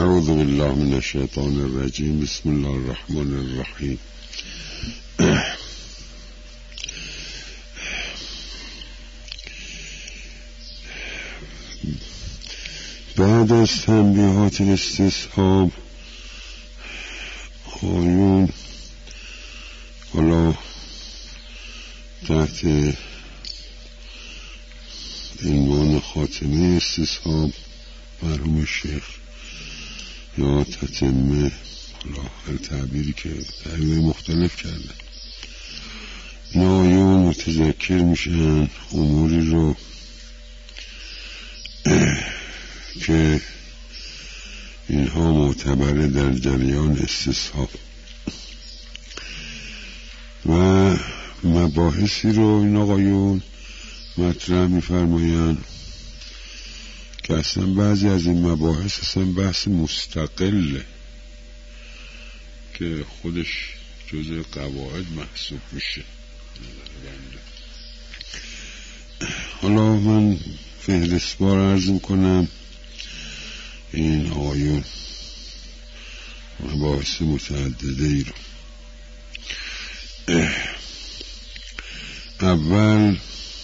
اعوذ بالله من الشیطان الرجیم. بسم الله الرحمن الرحیم. بعد از تنبیهات استصحاب آیون حالا تحت عنوان خاتمه استصحاب مرحوم شیخ یا تتمه، حالا هر تعبیری که تعبیر مختلف کردن، این آیون متذکر میشن اموری رو که اینها معتبره در جریان استصحاب و مباحثی رو این آقایون مطرح میفرمایند که اصلا بعضی از این مباحث اصلا بحث مستقله که خودش جزء قواعد محسوب میشه. حالا من فهرستوار عرض میکنم این آیون مباحث متعدده ای رو. اول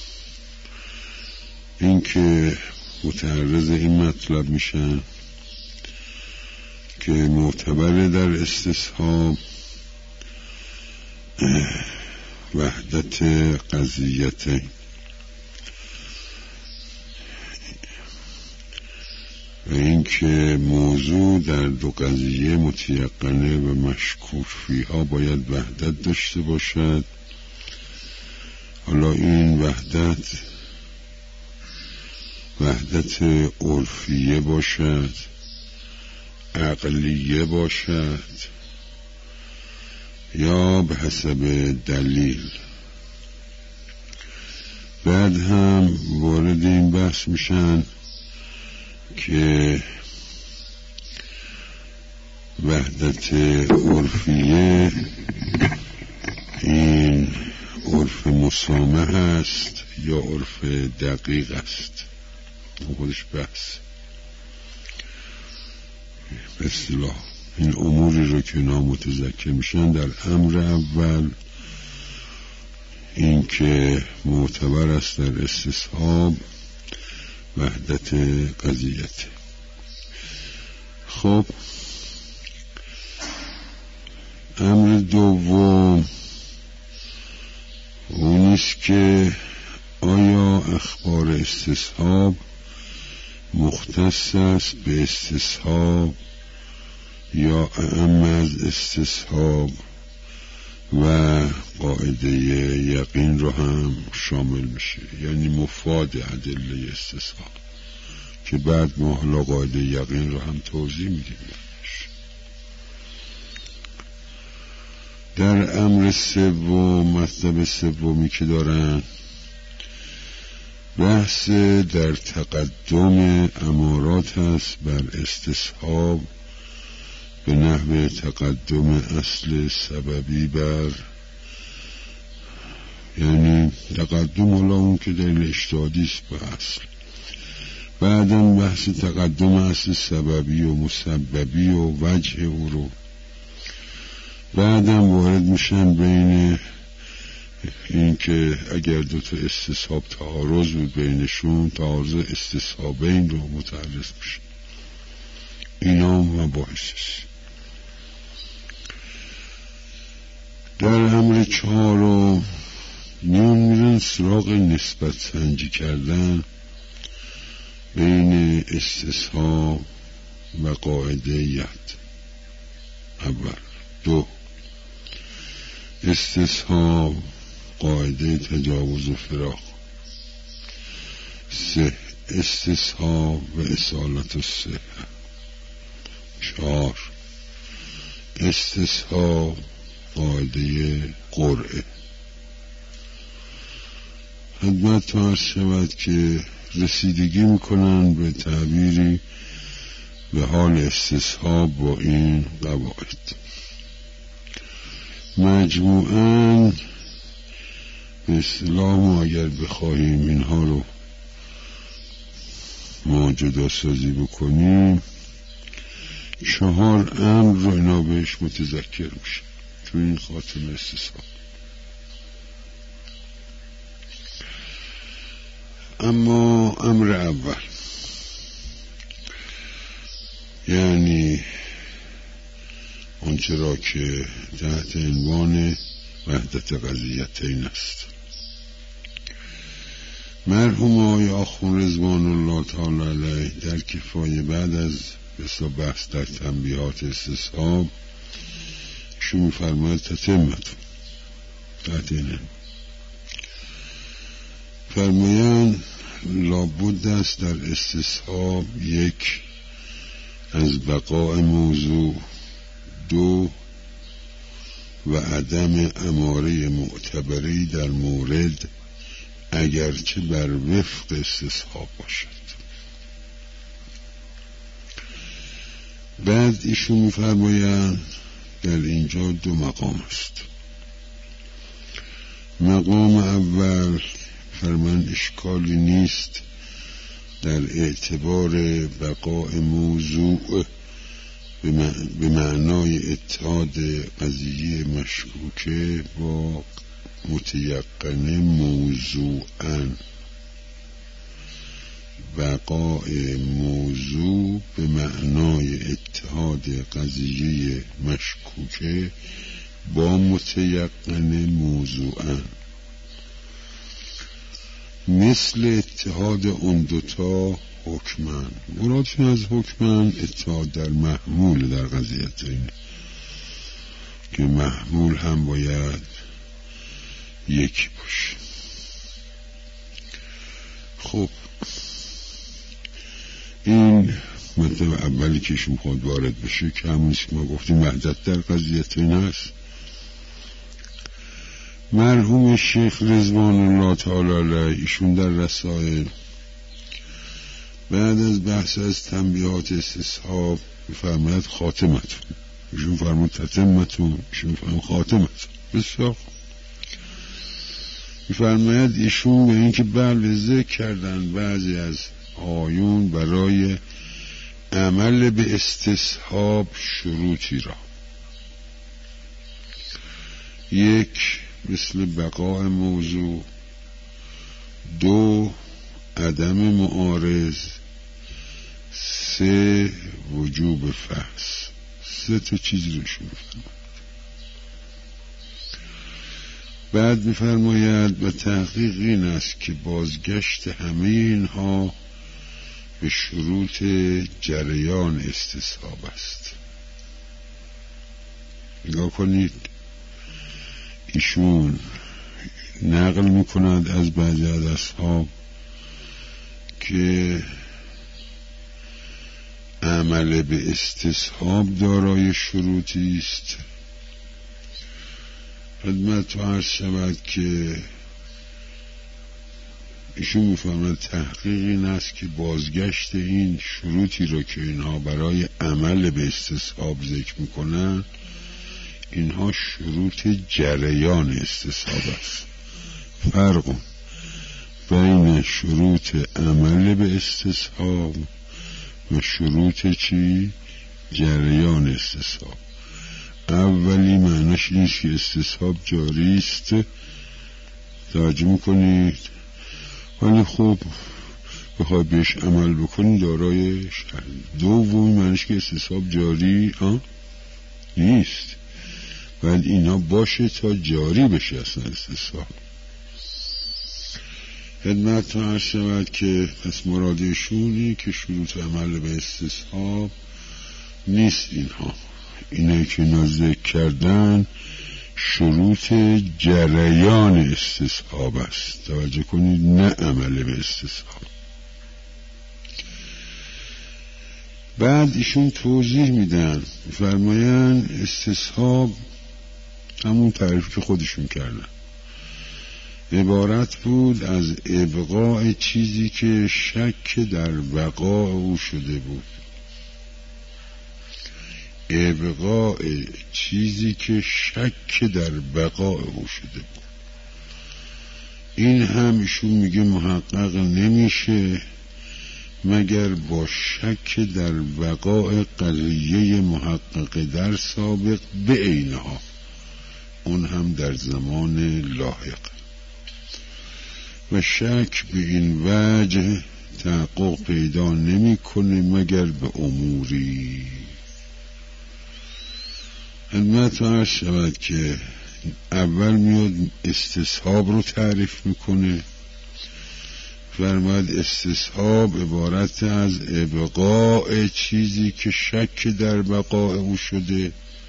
این که متعرض این مطلب میشن که معتبر در استصحاب وحدت قضیتین و این که موضوع در دو قضیه متیقنه و مشکوک فیها باید وحدت داشته باشد. حالا این وحدت عرفیه باشد، عقلیه باشد یا به حسب دلیل. بعد هم وارد این بحث میشن که وحدت عرفیه این عرف مسامح است یا عرف دقیق است. خودش بحث به اصطلاح این اموری رو که اینا متذکر میشن در امر اول این که معتبر است در استصحاب وحدت قضیت. خب امر دوم اونیست که آیا اخبار استصحاب مختص است به استصحاب یا اعم از استصحاب و قاعده یقین رو هم شامل میشه، یعنی مفاد ادله استصحاب که بعد ما حالا قاعده یقین رو هم توضیح میدیم. در امر سوم مطلب سومی که دارن بحث در تقدم امارات هست بر استصحاب به نحو تقدم اصل سببی بر، یعنی تقدم حالا اون که دلیل اجتهادی است به اصل. بعدم بحث تقدم اصل سببی و مسببی و وجه او رو. بعدم وارد میشن بین این که اگر دو تا استصحاب تعارض بود بینشون تعارض استصحابین رو متعرض میشه. اینا مباحثش. در امر چهارم میرن سراغ نسبت سنجی کردن بین استصحاب و قاعده ید. اول دو استصحاب قاعده تجاوز و فراق. سه استصحاب و اصالت الصحه. چهار استصحاب قاعده قرعه. خدمت عرض شود که رسیدگی میکنن به تعبیری به حال استصحاب با این قواعد. مجموعاً به اصطلاح ما اگر بخواهیم اینها رو ما جدا سازی بکنیم 4 امر رو اینا بهش متذکر میشه تو این خاتمه استصحاب. اما امر اول، یعنی آنچه را که تحت عنوان وحدت قضیتین است، مرحوم آقای آخوند رضوان الله تعالی علیه در کفایه بعد از بحث در تنبیهات استصحاب شو می‌فرماید تتمتون تحت این فرمایند لابد است در استصحاب 1 از بقاء موضوع، 2 و عدم اماره معتبری در مورد اگرچه بر وفق استصحاب باشد. بعد ایشون می‌فرمایند در اینجا 2 مقام است. مقام اول فرمان اشکالی نیست در اعتبار بقاء موضوع به معنای اتحاد قضیه مشکوکه با متیقن موضوعاً. بقاء موضوع به معنای اتحاد قضیه مشکوکه با متیقن موضوعاً، مثل اتحاد اون دوتا حکمن. مرادشون از حکمن اتحاد در محمول در قضیتین که محمول هم باید یکی باشه. خب این مطلب اولی که شما خود وارد بشه که همونی که ما گفتیم وحدت در قضیتین هست. مرحوم شیخ رضوان الله تعالی علیه ایشون در رسائل بعد از بحث از تنبیهات استصحاب می‌فرماید خاتمتون، ایشون فرمود تتمتون، ایشون فرمود خاتمتون. بسیار می‌فرماید ایشون به اینکه بله ذکر کردن بعضی از آیون برای عمل به استصحاب شروطی را، 1 مثل بقاء موضوع، 2 عدم معارض، 3 وجوب فحص. 3 تا چیز رو شروع فرماید. بعد می‌فرماید و تحقیق این است که بازگشت همه اینها به شروط جریان استصحاب است. نگاه کنید، ایشون نقل می‌کند از بعضی از اصحاب که عمل به استصحاب دارای شروطی است. خدمت عرض شود که ایشون می‌فرماید تحقیق این است که بازگشت این شروطی رو که اینها برای عمل به استصحاب ذکر میکنن، اینها شروط جریان استصحاب است. فرق بین شروط عمل به استصحاب و شروط چی؟ جریان استصحاب. اولی معنیش نیست که استصحاب جاری است، توجه میکنید، ولی خب بخوای بهش عمل بکنی دارای شرط. دومی معنیش که استصحاب جاری نیست، باید اینا باشه تا جاری بشه اصلا استصحاب. خدمت عرض شود که پس مرادشونی که شروط عمل به استصحاب نیست. اینه که ذکر کردن شروط جریان استصحاب است. توجه کنید، نه عمل به استصحاب. بعد ایشون توضیح میدن، فرمایند استصحاب همون تعریف که خودشون کردن عبارت بود از ابقاء چیزی که شک در بقاء او شده بود. ابقاء چیزی که شک در بقاء او شده بود. این هم ایشون میگه محقق نمیشه مگر با شک در بقاء قضیه محقق در سابق به عینها، اون هم در زمان لاحق. و شک به این وجه تحقق پیدا نمی کنه مگر به اموری. خدمت عرض شود که اول میاد استصحاب رو تعریف میکنه. فرماید استصحاب عبارت از ابقاء چیزی که شک در بقاء او شده،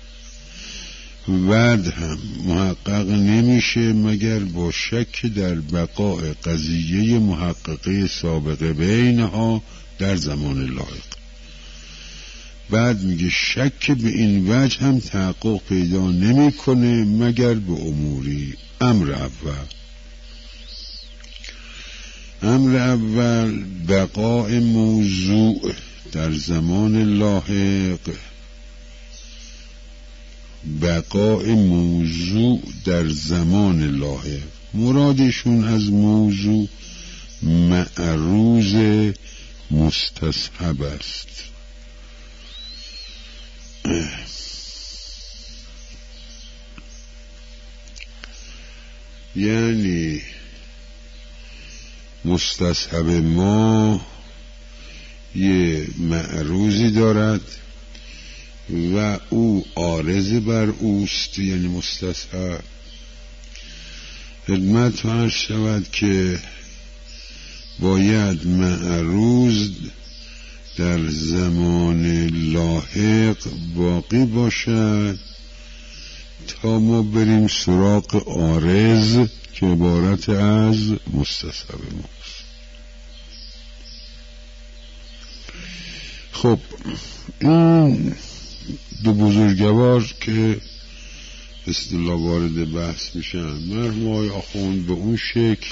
بعد هم محقق نمیشه مگر با شک در بقاء قضیه محققه سابقه بینها در زمان لایق. بعد میگه شک به این وجه هم تحقق پیدا نمیکنه مگر به اموری. امر اول بقاء موضوع در زمان لاحق. بقاء موضوع در زمان لاحق، مرادشون از موضوع معروض مستصحب است. یعنی مستصحب ما یه معروضی دارد و او عارض بر اوست، یعنی مستصحب. خدمت عرض شود که باید معروض در زمان لاحق باقی باشد تا ما بریم سراغ عارض که عبارت از مستصحب ماست. خب این دو بزرگوار که اصطلاح وارد بحث میشن، مرحوم آقای آخوند به اون شکل،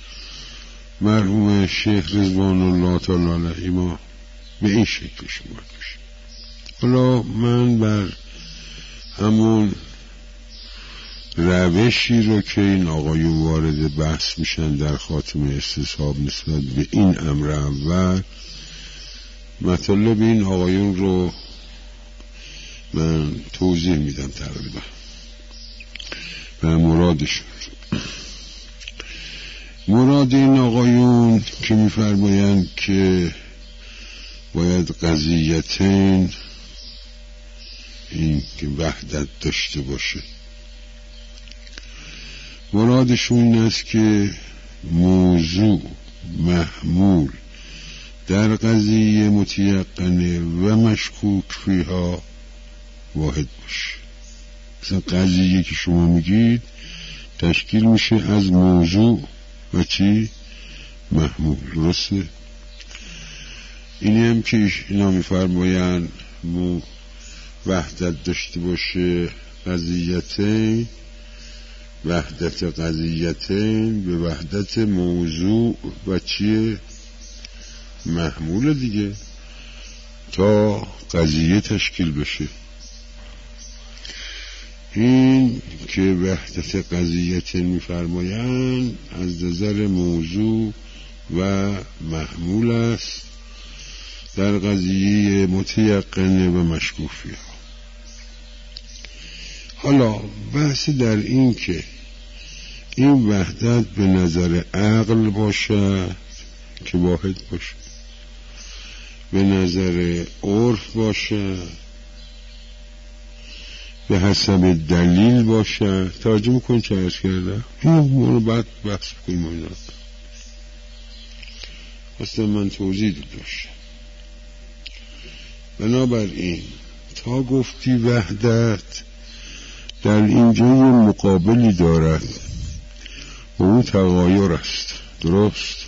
مرحوم شیخ رضوان الله تعالی علیهما به این شکل شما میشه. حالا من بر همون روشی رو که این آقایون وارد بحث میشن در خاتمه استصحاب نسبت به این امر اول، مطالب این آقایون رو من توضیح میدم تقریبا و مرادشون. مراد این آقایون که میفرمایند که باید قضیتین این که وحدت داشته باشه، مرادشون این است که موضوع محمول در قضیه متیقنه و مشکوک فیها واحد باشه. مثلا قضیه که شما میگید تشکیل میشه از موضوع و چی؟ محمول. درسته؟ اینی هم که اینا میفرمایند وحدت داشته باشه قضیتین، وحدت قضیتین به وحدت موضوع و چیه؟ محمول دیگه، تا قضیه تشکیل بشه. این که وحدت قضیتین میفرمایند از نظر موضوع و محمول است در قضیه متیقنه و مشکوک فیها. حالا بحث در این که این وحدت به نظر عقل باشد که واحد باشه، به نظر عرف باشد، به حسب دلیل باشد. توجه میکنید چه عرض کردم؟ این رو بعد بحث بکنیم اینا. اصلا من توضیح داشتم. بنابراین تا گفتی وحدت در اینجا یه مقابلی دارد و اون تغایر است. درست؟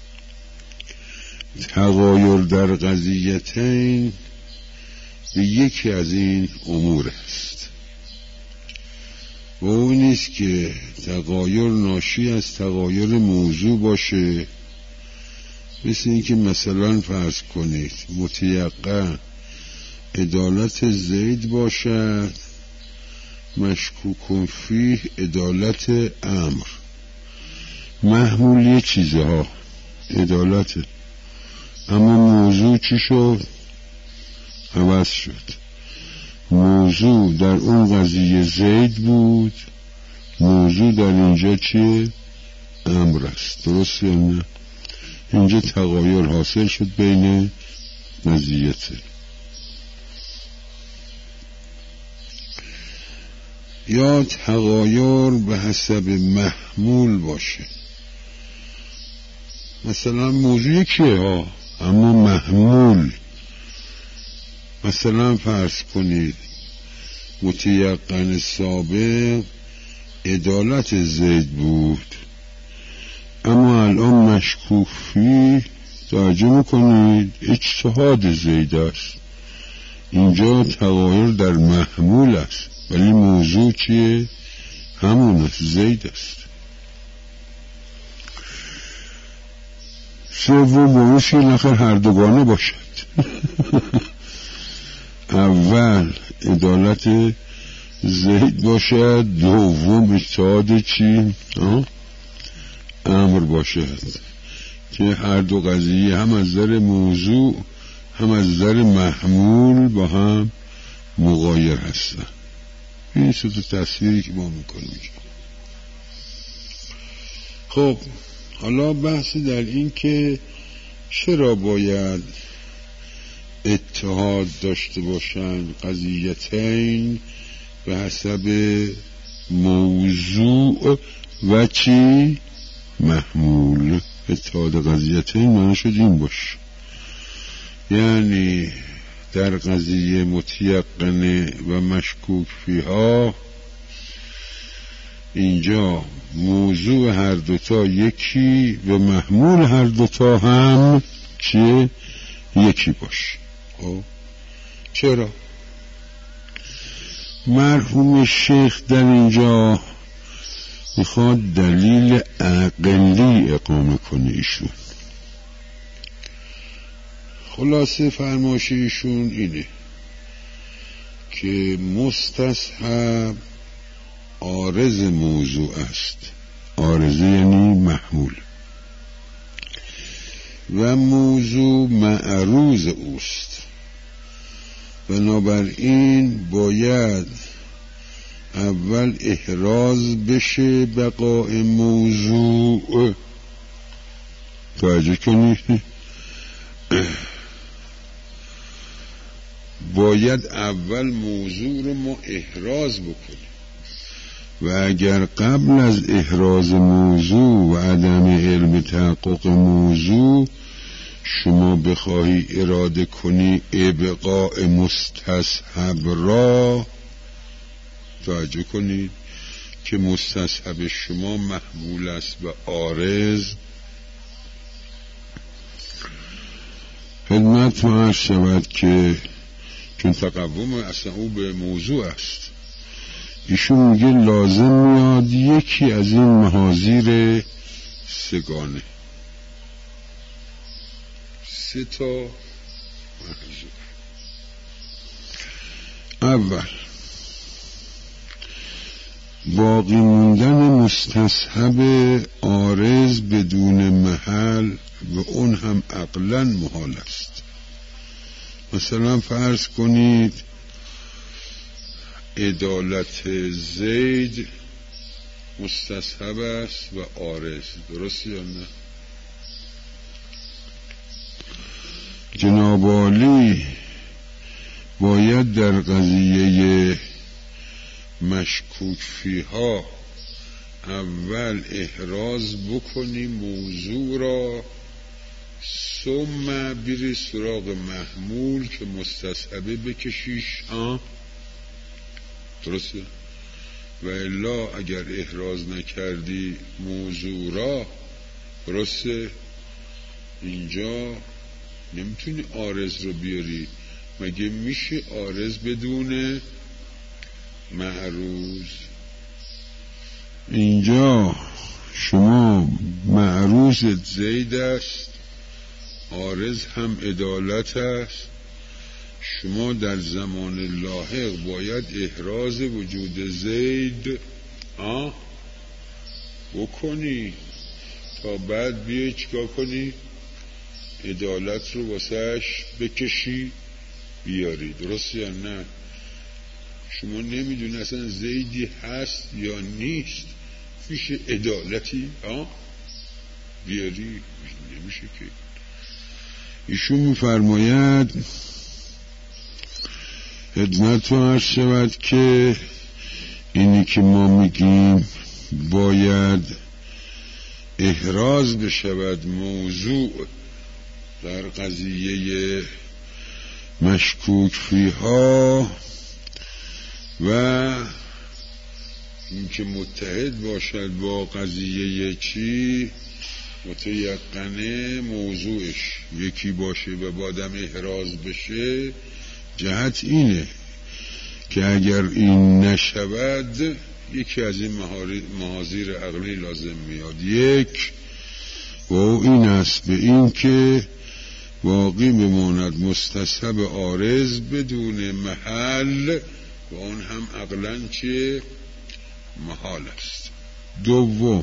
تغایر در قضیتین به یکی از این امور است و اون نیست که تغایر ناشی از تغایر موضوع باشه، مثل این که مثلا فرض کنید متیقن عدالت زید باشد، مشکوک فیه عدالت امر. محمول یه چیزها عدالت اما موضوع چی شد؟ عوض شد. موضوع در اون قضیه زید بود، موضوع در اینجا چیه؟ امر است. درست یا نه؟ اینجا تغایر حاصل شد بین مزیته. یا تغایر به حسب محمول باشه. مثلا موضوع یکیه ها، اما محمول، مثلا فرض کنید متیقن سابق عدالت زید بود، اما الان مشکوک فی توجه میکنید اجتهاد زید است. اینجا تغایر در محمول است، ولی موضوع چیه؟ همون است، زید است. سوم بایستی نخیر هر دوگانه باشد. اول عدالت زید باشد، دوم اجتهاد چی؟ امر باشد، که هر دو قضیه هم از نظر موضوع هم از نظر محمول با هم مغایر هستن. این سه تا تصویری که ما میکنیم. خب حالا بحث در این که چرا باید اتحاد داشته باشند قضیتین به حسب موضوع و چی؟ محمول. اتحاد قضیتین معنی شد این باشه، یعنی در قضیه متیقنه و مشکوک فیها اینجا موضوع هر دوتا یکی و محمول هر دوتا هم چیه؟ یکی باشه. چرا؟ مرحوم شیخ در اینجا میخواد دلیل عقلی اقامه کنه. ایشون خلاصه فرمایش ایشون اینه که مستصحب عارض موضوع است. عارضه یعنی محمول، و موضوع معروض اوست. بنابراین باید اول احراز بشه بقاء موضوع. توجه کنید، باید اول موضوع رو ما احراز بکنیم، و اگر قبل از احراز موضوع و عدم علم تحقق موضوع شما بخواهی اراده کنی ابقاء مستصحب را، توجه کنید که مستصحب شما محمول است و عارض. خدمت ما شود که چون تقوم اصلا او به موضوع است، ایشون میگه لازم میاد یکی از این محاذیر سگانه، سه تا محذور. اول باقی موندن مستصحب عارض بدون محل و اون هم عقلاً محال است. مثلا فرض کنید عدالت زید مستصحب است و عارض، درست یا نه؟ جناب عالی باید در قضیه مشکوک فیها اول احراز بکنی موضوع را، ثم بری سراغ محمول که مستصحبه بکشیش. درسته؟ و الا اگر احراز نکردی موضوع را، درسته، اینجا نمیتونی عارض رو بیاری. مگه میشه عارض بدون معروض؟ اینجا شما معروض زید است، عارض هم عدالت است. شما در زمان لاحق باید احراز وجود زید بکنی تا بعد بیایی چیکار کنی؟ عدالت رو واسهش بکشی بیاری. درست یا نه؟ شما نمیدونی اصلا زیدی هست یا نیست، فیش عدالتی بیاری نمیشه که. ایشون میفرماید خدمت رو عرض شود که اینی که ما میگیم باید احراز بشود موضوع در قضیه مشکوک فیها و اینکه متحد باشد با قضیه چی متیقنه موضوعش یکی باشه و بادم احراز بشه. جهت اینه که اگر این نشود یکی از این محاذیر عقلی لازم میاد. یک و این است به این که باقی بماند مستصحب عارض بدون محل و اون هم عقلاً چه محال است. دوم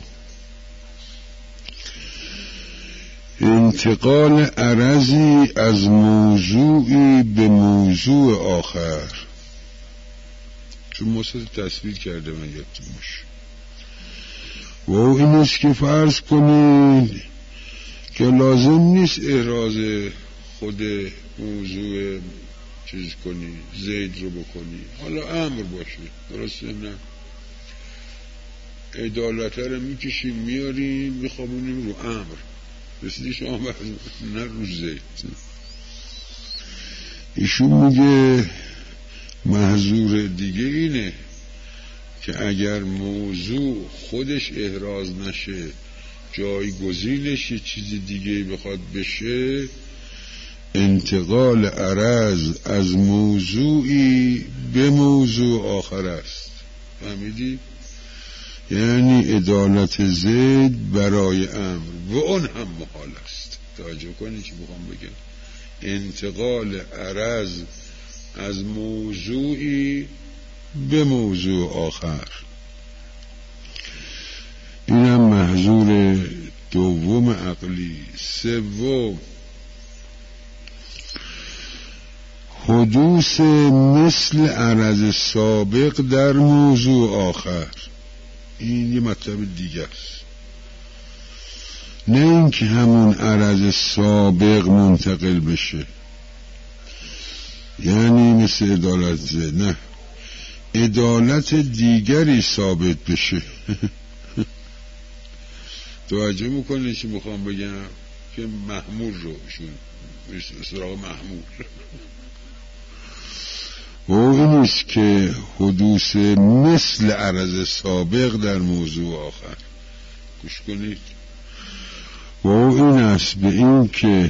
انتقال عرضی از موضوعی به موضوع آخر، چون موسیقی تصویر کرده من یادتون باشه. و این است که فرض کنید که لازم نیست احراز خود موضوع چیز کنی، زید رو بکنی، حالا امر باشه. درسته نه؟ عدالت رو میکشیم میاریم میخوابونیم رو امر، رسیدی شما نه رو زید. ایشون میگه محظور دیگه اینه که اگر موضوع خودش احراز نشه جایگزینش یه چیز دیگه بخواد بشه، انتقال عرض از موضوعی به موضوع آخر است. فهمیدی؟ یعنی عدالت زید برای امر و اون هم محال است. توجه کنی چی بخوام بگم؟ انتقال عرض از موضوعی به موضوع آخر، اینم محظور دوم عقلی. سوم حدوث مثل عرض سابق در موضوع آخر، این یه مطلب دیگه است. نه اینکه همون عرض سابق منتقل بشه، یعنی مثل عدالت زید، نه عدالت دیگری ثابت بشه. توجه میکنه چی میخوام بگم؟ که محمول رو شون سراغ محمول و این است که حدوث مثل عرض سابق در موضوع آخر. گوش کنید. و این است به این که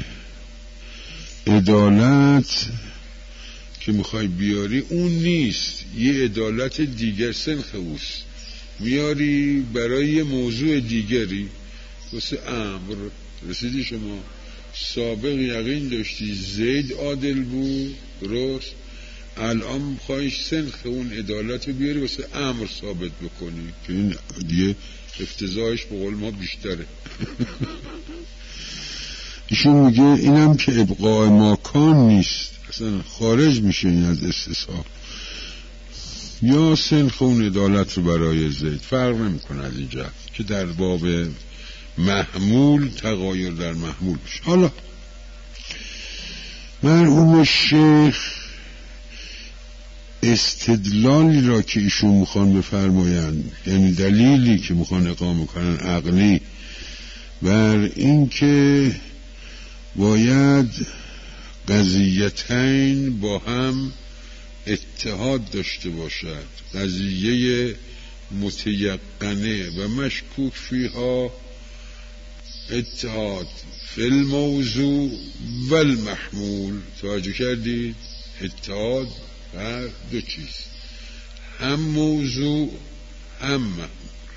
عدالت که میخوای بیاری اون نیست، یه عدالت دیگر سنخ اوست میاری برای یه موضوع دیگری واسه امر. رسیدی شما سابق یقین داشتی زید عادل بود، درست؟ الان میخوایش سنخ اون عدالت بیاری واسه امر ثابت بکنی که این دیگه افتضاحش به قول ما بیشتره. ایشون میگه اینم که ابقاء ماکان نیست، اصلا خارج میشه این از استصحاب. یا سنخ اون عدالت رو برای زید فرق نمیکنه از این جهت که در باب محمول تغایر در محمول بشه. حالا مرحوم شیخ استدلالی را که ایشون میخوان بفرمایند، یعنی دلیلی که میخوان اقامه کنن عقلی، بر این که باید قضیتین با هم اتحاد داشته باشد، قضیه متیقنه و مشکوک فیها اتحاد فی الموضوع و المحمول. توجه کردید؟ اتحاد بر دو چیز، هم موضوع هم محمول.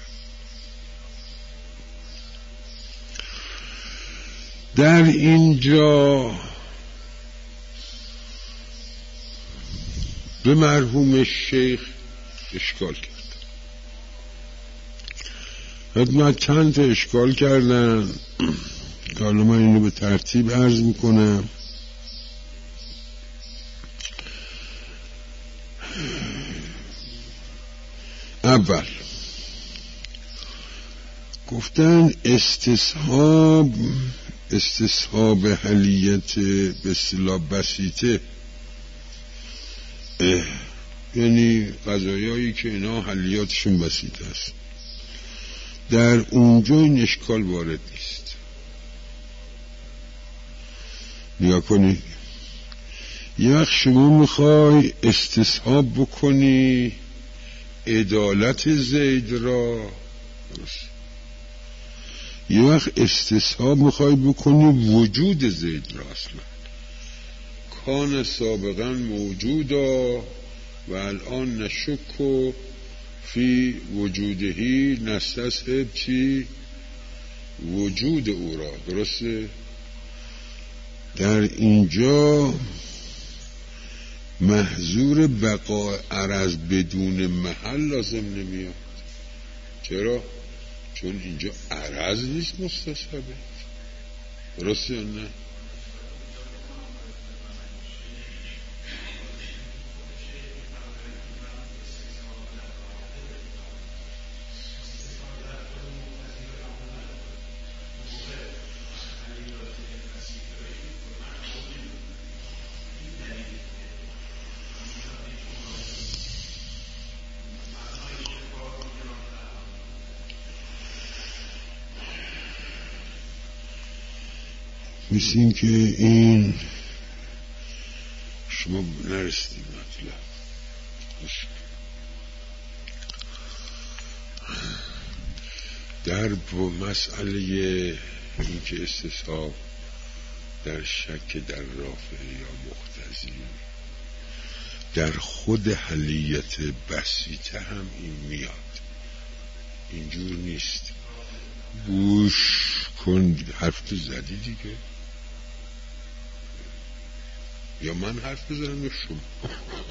در اینجا به مرحوم شیخ اشکال کرد. خدمت چند تا اشکال کردن. حالا من اینو به ترتیب عرض میکنم. اول گفتن استصحاب حلیت به اصطلاح بسیطه، یعنی قضایایی که اینا حلیاتشون بسیط است، در اونجا این اشکال وارد نیست. نیا کنی یه وقت شما میخوای استصحاب بکنی عدالت زید را، یه وقت استصحاب میخوای بکنی وجود زید را. اصلا کان سابقا موجودا و الان نشک فی وجودهی نستصحب چی؟ وجود او را. درسته؟ در اینجا محظور بقای عرض بدون محل لازم نمیاد. چرا؟ چون اینجا عرض نیست، مستصحبه. درسته یا نه؟ مثل این که این شما نرسیدیم مطلب. در مسئله این که استصحاب در شک در رافع یا مقتضی، در خود حلیت بسیطه هم این میاد، اینجور نیست. گوش کن، حرف تو زدی دیگه، یا من حرف بزنم یا شما؟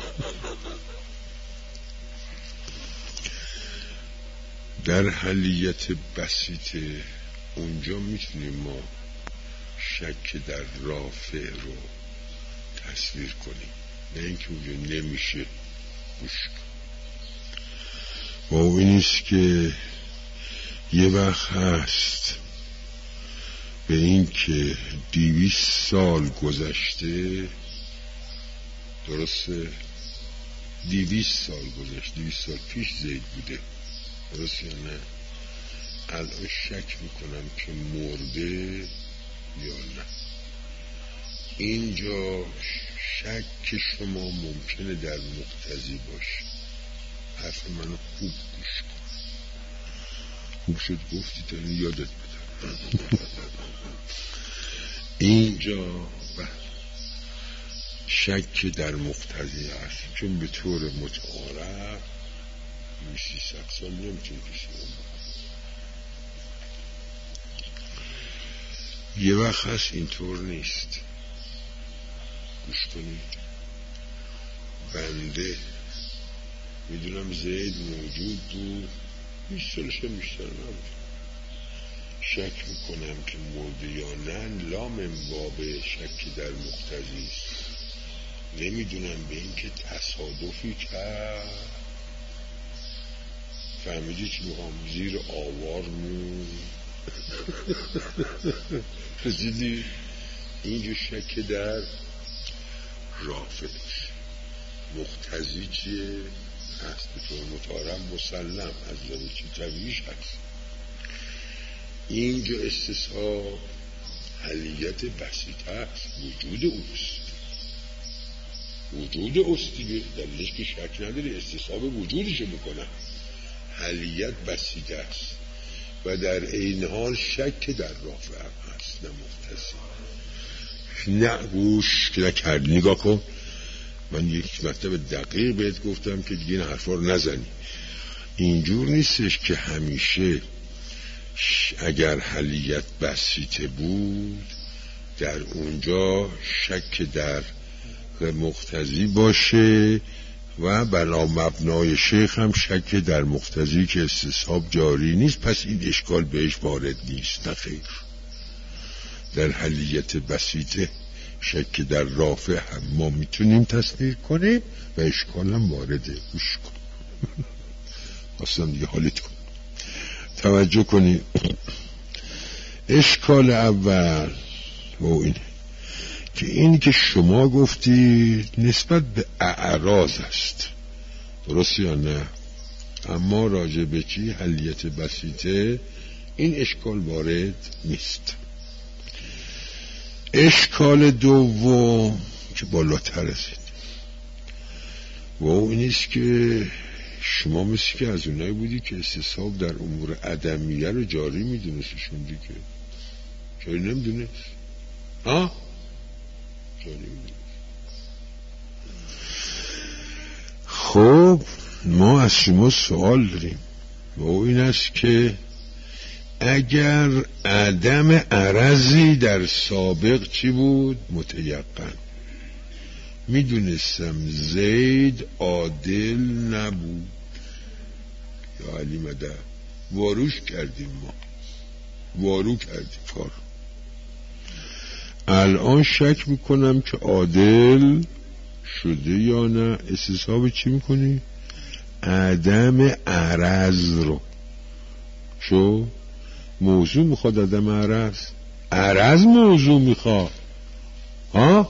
در حلیت بسیطه اونجا میتونیم ما شک در رافع رو تصویر کنیم، نه اینکه اونجا نمیشه. گوش کن، با اینیست که یه وقت هست به این که 200 سال گذشته، درسته؟ 200 سال گذشته، 200 سال پیش زید بوده، درسته یا نه؟ الان شک میکنم که مرده یا نه. اینجا شک شما ممکنه در مقتضی باشه. حرف منو خوب گوش کن. خوب شد گفتی تا این یادت بدم. اینجا شک در مقتضی است، چون به طور متعارف 300 سال نمیتونه کسی یه وقت هست اینطور نیست. گوش کنید، بنده میدونم زید موجود بود 20 سالش هم بیشتر نبود، شک میکنم که مرده یا نه، لام باب شک در مقتضی است. نمیدونم به این که تصادفی کرد، فهمیدی چی میخوام؟ زیر آوار مون رسیدی. اینجا شک در رافعش. مقتضی چیه؟ هست به طور متعارف مسلم از لبه چی طبیعیش هست. اینجا استصحاب حلیت بسیطه است، وجود اوست، وجود اوست دیگه، دلیلش که شک نداره، استصحاب وجودشو میکنه. حلیت بسیطه است و در این حال شک در رافع هم هست، نه مقتضی. نه گوش نکردی، نگاه کن، من یک مطلب دقیق بهت گفتم که دیگه این حرفا رو نزنی. اینجور نیستش که همیشه اگر حلیت بسیطه بود در اونجا شک در مقتضی باشه و بنا مبنای شیخ هم شک در مقتضی که استصحاب جاری نیست، پس این اشکال بهش وارد نیست. نه خیر، در حلیت بسیطه شک در رافع هم ما میتونیم تصویر کنیم و اشکال هم وارده. گوش کن اصلا دیگه حالت کن، توجه کنی. اشکال اول و اینه که اینی که شما گفتی نسبت به اعراض است، درست یا نه؟ اما راجع به چی؟ حلیت بسیطه این اشکال وارد نیست. اشکال دوم که بالاتر از این و این نیست که شما مثل که از اونایی بودی که استصحاب در امور عدمیه رو جاری میدونستشون دیگه. جاری نمیدونست؟ ها؟ جاری میدونست. خب ما از شما سوال داریم و این است که اگر عدم عرضی در سابق چی بود؟ متیقن. میدونستم زید عادل نبود یا علی مدد، واروش کردیم، ما وارو کردیم کار. الان شک میکنم که عادل شده یا نه. استصحاب چی میکنی؟ عدم عرض رو. شو موضوع میخواد عدم عرض موضوع میخواد. ها؟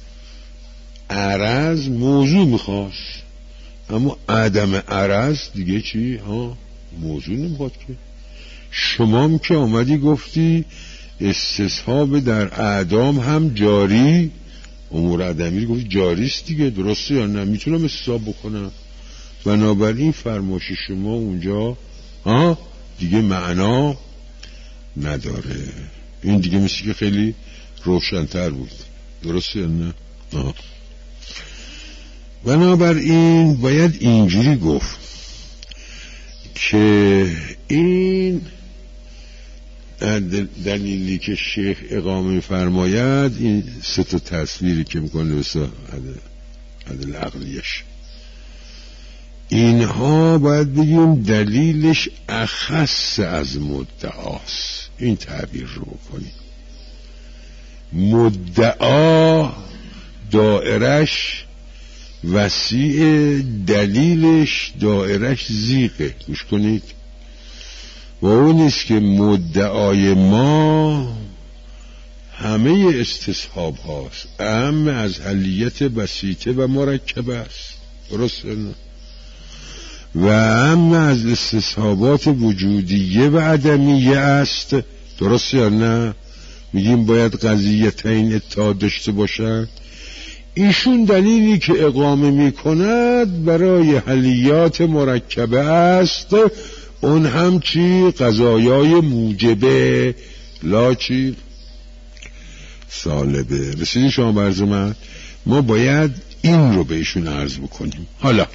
عرض موضوع میخواست اما عدم عرض دیگه چی؟ ها؟ موضوع نمیخواد که. شما هم که آمدی گفتی استصحاب در اعدام هم جاری، امور عدمی گفتی جاریست دیگه، درسته یا نه؟ میتونم استصحاب بکنم. بنابراین فرمایش شما اونجا دیگه معنا نداره. این دیگه مثل که خیلی روشن‌تر بود، درسته یا نه؟ بنابراین باید اینجوری گفت که این دلیلی که شیخ اقامه فرماید، این سه تا تصویری که میکنه بسا عدل عقلیش، اینها باید بگیم دلیلش اخص از مدعاست. این تعبیر رو بکنیم. مدعا دائرش وسیع، دلیلش دائرش ضیقه. گوش کنید. و اون نیست که مدعای ما همه استصحاب هاست، اهم از حلیت بسیطه و مرکبه است، درسته نه؟ و اهم از استصحابات وجودیه و عدمیه است، درسته یا نه؟ میگیم باید قضیتین اتحاد داشته باشد. ایشون دلیلی که اقامه میکند برای حلیات مرکبه است، اون هم چی؟ قضایای موجبه، لا چی؟ سالبه. رسیدی شما برز من؟ ما باید این رو بهشون عرض بکنیم. حالا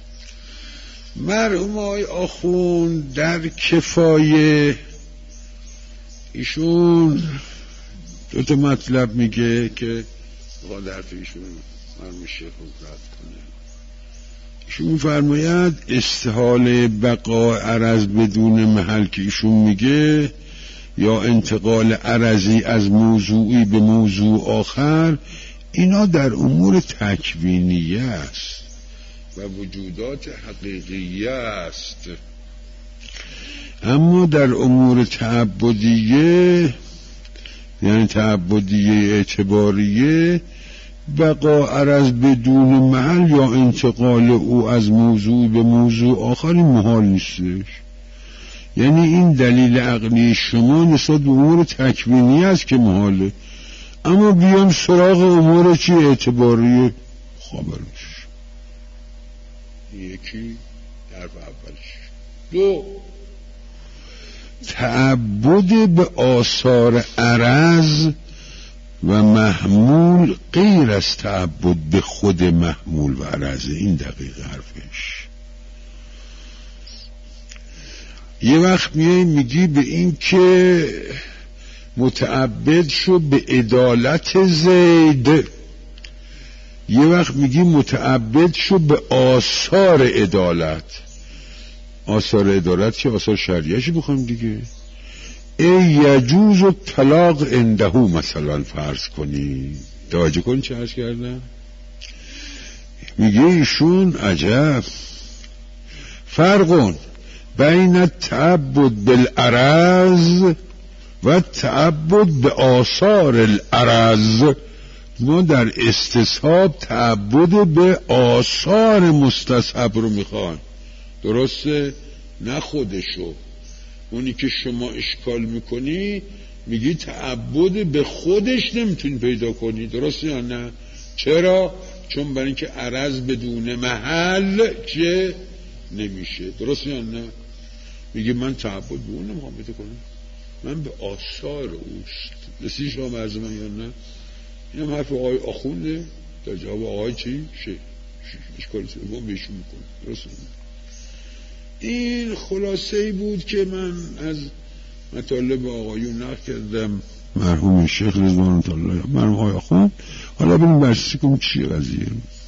مرحوم آقای آخوند در کفایه ایشون دو تا مطلب میگه که بخواد حرف ایشون مرحوم شیخ رو رد کنه. ایشون میفرماید استحاله بقا عرض بدون محل که ایشون میگه، یا انتقال عرضی از موضوعی به موضوع آخر، اینا در امور تکوینیه است و وجودات حقیقیه است. اما در امور تعبدیه، یعنی تعبدیه اعتباریه، بقا عرض بدون محل یا انتقال او از موضوع به موضوع آخر محال نیستش. یعنی این دلیل عقلی شما نسبت به امور تکوینی است که محاله، اما بیام سراغ امور چی؟ اعتباریه. خبرش یکی حرف اولش. دو، تعبد به آثار عرض و محمول غیر از تعبد به خود محمول و عرض. این دقیق حرفش. یه وقت میگی به این که متعبد شو به عدالت زید، یه وقت میگی متعبد شو به آثار عدالت. آثار عدالت که آثار شریعه‌شی بخوام دیگه. یجوز و طلاق عنده مثلا فرض کنی. توجه کن چه عرض کردم. میگه ایشون عجب فرقون بین التعبد بالعرض و تعبد به آثار العرض. ما در استصحاب تعبد به آثار مستصحب رو میخوان، درسته؟ نه خودشو. اونی که شما اشکال میکنی میگی تعبد به خودش نمیتونی پیدا کنی، درسته یا نه؟ چرا؟ چون برای اینکه عرض بدون محل که نمیشه، درسته یا نه؟ میگه من تعبد به اون نمیخوام پیدا کنم، من به آثار اوست. رسیدی شما مرز من یا نه؟ این هم حرف آقای آخونده در جواب آقای چی؟ اشکالی سوم بهشون میکنه، درسته؟ این خلاصه‌ای بود که من از مطالب آقایون نقل کردم، مرحوم شیخ رضوان الله، مرحوم آقای آخوند. حالا بریم بررسی کنیم چیه قضیه.